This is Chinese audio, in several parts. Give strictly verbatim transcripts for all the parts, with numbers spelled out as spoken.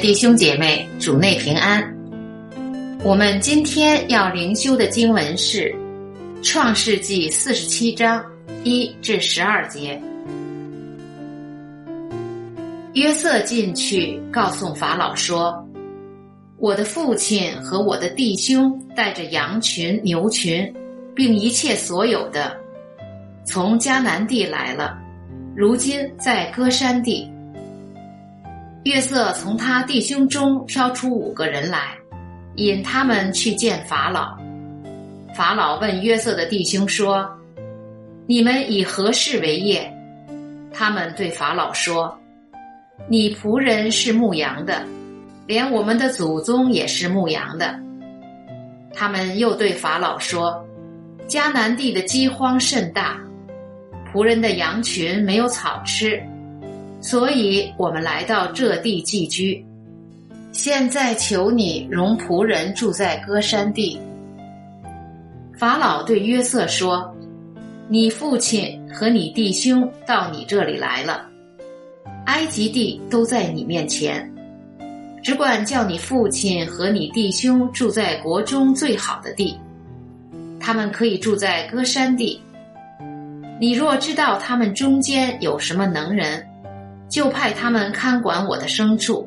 弟兄姐妹，主内平安。我们今天要灵修的经文是创世纪四十七章一至十二节。约瑟进去告诉法老说，我的父亲和我的弟兄带着羊群牛群并一切所有的从迦南地来了，如今在歌珊地。约瑟从他弟兄中挑出五个人来，引他们去见法老。法老问约瑟的弟兄说，你们以何事为业？他们对法老说，你仆人是牧羊的，连我们的祖宗也是牧羊的。他们又对法老说，迦南地的饥荒甚大，仆人的羊群没有草吃，所以我们来到这地寄居。现在求你容仆人住在歌珊地。法老对约瑟说，你父亲和你弟兄到你这里来了，埃及地都在你面前，只管叫你父亲和你弟兄住在国中最好的地，他们可以住在歌珊地。你若知道他们中间有什么能人，就派他们看管我的牲畜。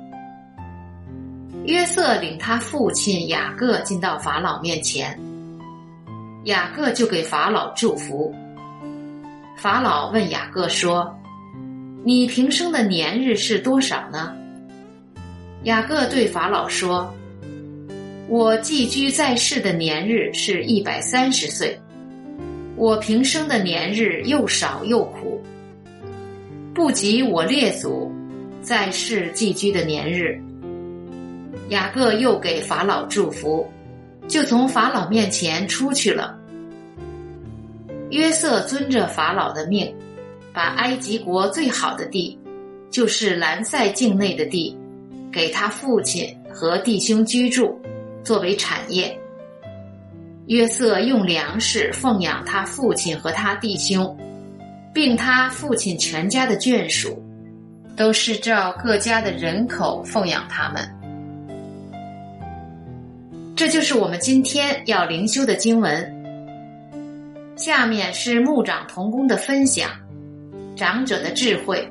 约瑟领他父亲雅各进到法老面前，雅各就给法老祝福。法老问雅各说，你平生的年日是多少呢？雅各对法老说，我寄居在世的年日是一百三十岁，我平生的年日又少又苦，不及我列祖在世寄居的年日。雅各又给法老祝福，就从法老面前出去了。约瑟遵着法老的命，把埃及国最好的地，就是兰塞境内的地，给他父亲和弟兄居住，作为产业。约瑟用粮食奉养他父亲和他弟兄，并他父亲全家的眷属，都是照各家的人口奉养他们。这就是我们今天要灵修的经文。下面是牧长同工的分享，长者的智慧。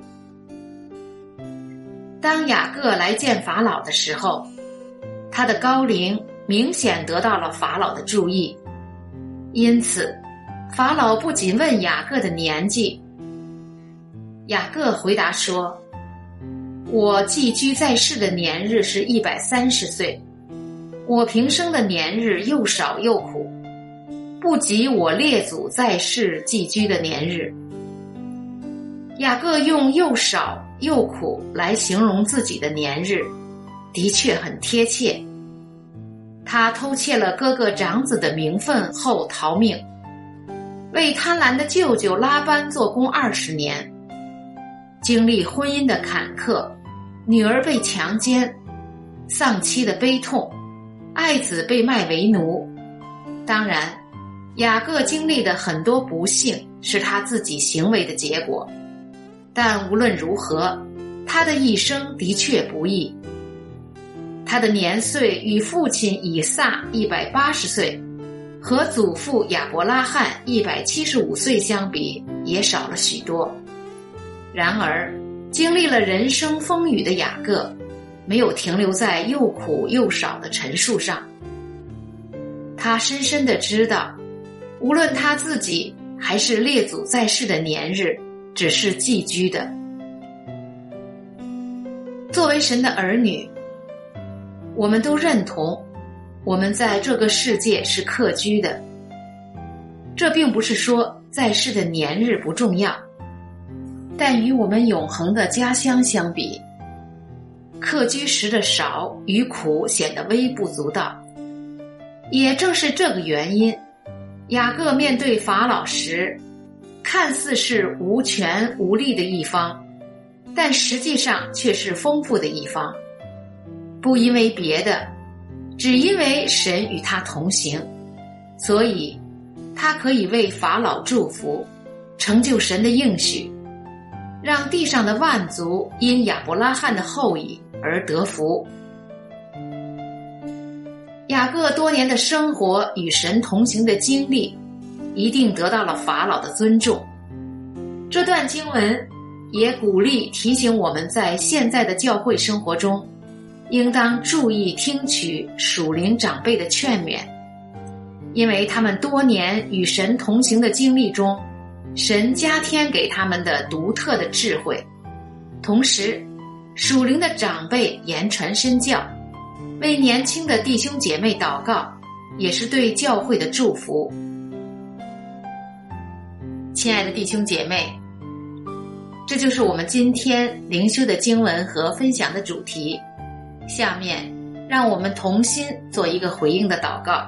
当雅各来见法老的时候，他的高龄明显得到了法老的注意，因此法老不仅问雅各的年纪。雅各回答说，我寄居在世的年日是一百三十岁，我平生的年日又少又苦，不及我列祖在世寄居的年日。雅各用又少又苦来形容自己的年日，的确很贴切。他偷窃了哥哥长子的名分后逃命，为贪婪的舅舅拉班做工二十年，经历婚姻的坎坷，女儿被强奸，丧妻的悲痛，爱子被卖为奴。当然，雅各经历的很多不幸是他自己行为的结果，但无论如何，他的一生的确不易。他的年岁与父亲以撒一百八十岁和祖父亚伯拉罕一百七十五岁相比，也少了许多。然而，经历了人生风雨的雅各，没有停留在又苦又少的陈述上。他深深地知道，无论他自己还是列祖在世的年日，只是寄居的。作为神的儿女，我们都认同我们在这个世界是客居的。这并不是说在世的年日不重要，但与我们永恒的家乡相比，客居时的少与苦显得微不足道。也正是这个原因，雅各面对法老时，看似是无权无力的一方，但实际上却是丰富的一方。不因为别的，只因为神与他同行，所以他可以为法老祝福，成就神的应许，让地上的万族因亚伯拉罕的后裔而得福。雅各多年的生活与神同行的经历，一定得到了法老的尊重。这段经文也鼓励提醒我们在现在的教会生活中，应当注意听取属灵长辈的劝勉，因为他们多年与神同行的经历中，神加添给他们的独特的智慧。同时，属灵的长辈言传身教，为年轻的弟兄姐妹祷告，也是对教会的祝福。亲爱的弟兄姐妹，这就是我们今天灵修的经文和分享的主题。下面让我们同心做一个回应的祷告。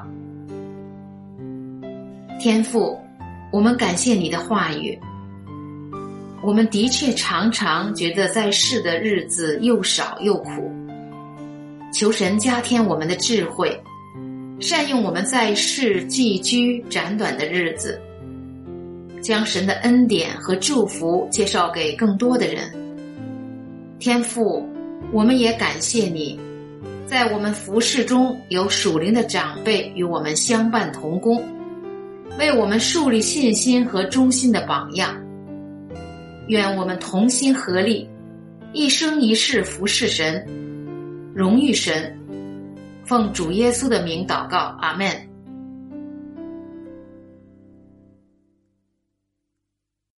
天父，我们感谢你的话语。我们的确常常觉得在世的日子又少又苦，求神加添我们的智慧，善用我们在世寄居短短的日子，将神的恩典和祝福介绍给更多的人。天父，我们也感谢你，在我们服事中有属灵的长辈与我们相伴同工，为我们树立信心和忠心的榜样。愿我们同心合力，一生一世服事神，荣誉神。奉主耶稣的名祷告，阿们。